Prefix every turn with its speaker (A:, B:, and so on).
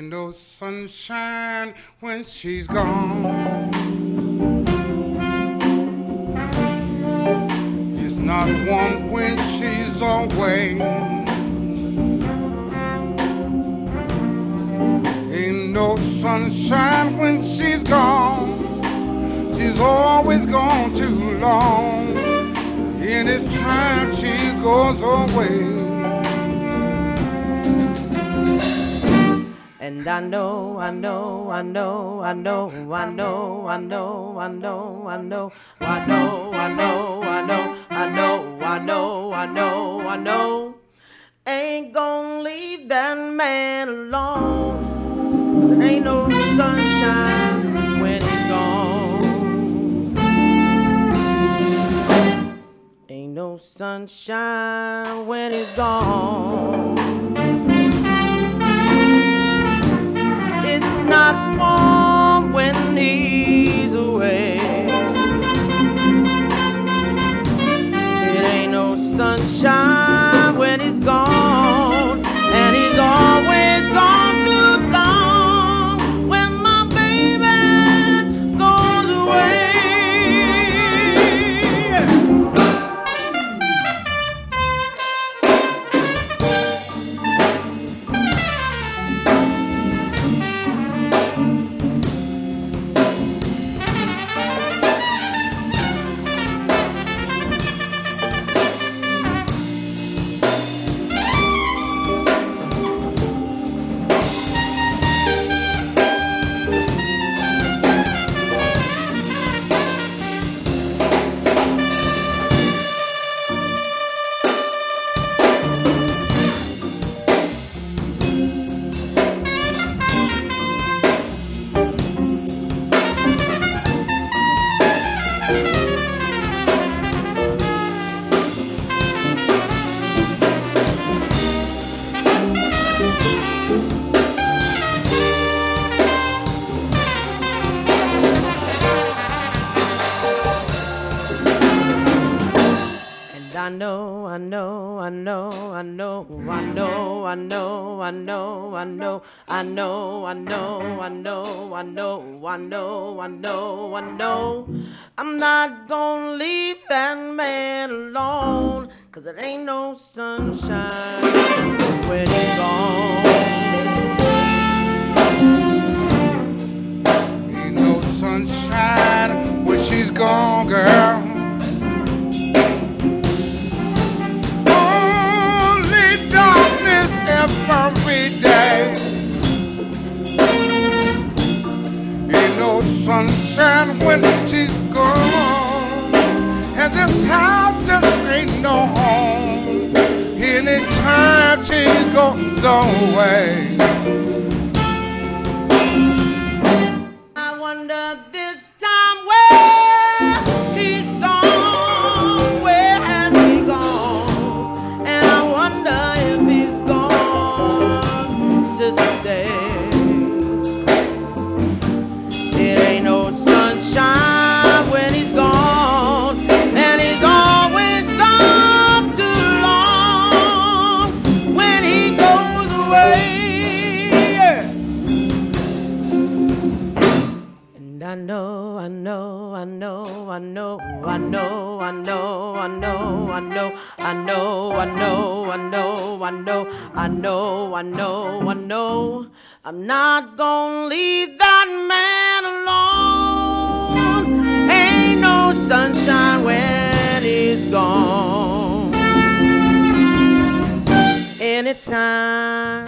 A: Ain't no sunshine when she's gone. It's not warm when she's away. Ain't no sunshine when she's gone. She's always gone too long. Anytime she goes away.
B: And I know, I know, I know, I know, I know, I know, I know, I know, I know, I know, I know, I know, I know, I know, I know, ain't gonna leave that man alone. There ain't no sunshine when he's gone. Ain't no sunshine when he's gone. It's not warm when he's away. It ain't no sunshine when he's gone, and he's always gone too long when my baby goes away. I know, I know, I know, I know, I know, I know, I know, I know, I know, I know, I know, I know, I know, I know, I know, I'm not gonna leave that man alone, 'cause it ain't no sunshine when he's gone.
A: Ain't no sunshine when she's gone, girl. Every day. Ain't no sunshine when she's gone, and this house just ain't no home. Anytime she goes away.
B: I wonder this time where he's gone, where has he gone? And I wonder if he's to stay. It ain't no sunshine when he's gone, and he's always gone too long when he goes away. And I know, I know, I know, I know, I know, I know, I know, I know, I know, I know, I know, I know, I know, I know, I know, I'm not gonna leave that man alone. Ain't no sunshine when he's gone. Anytime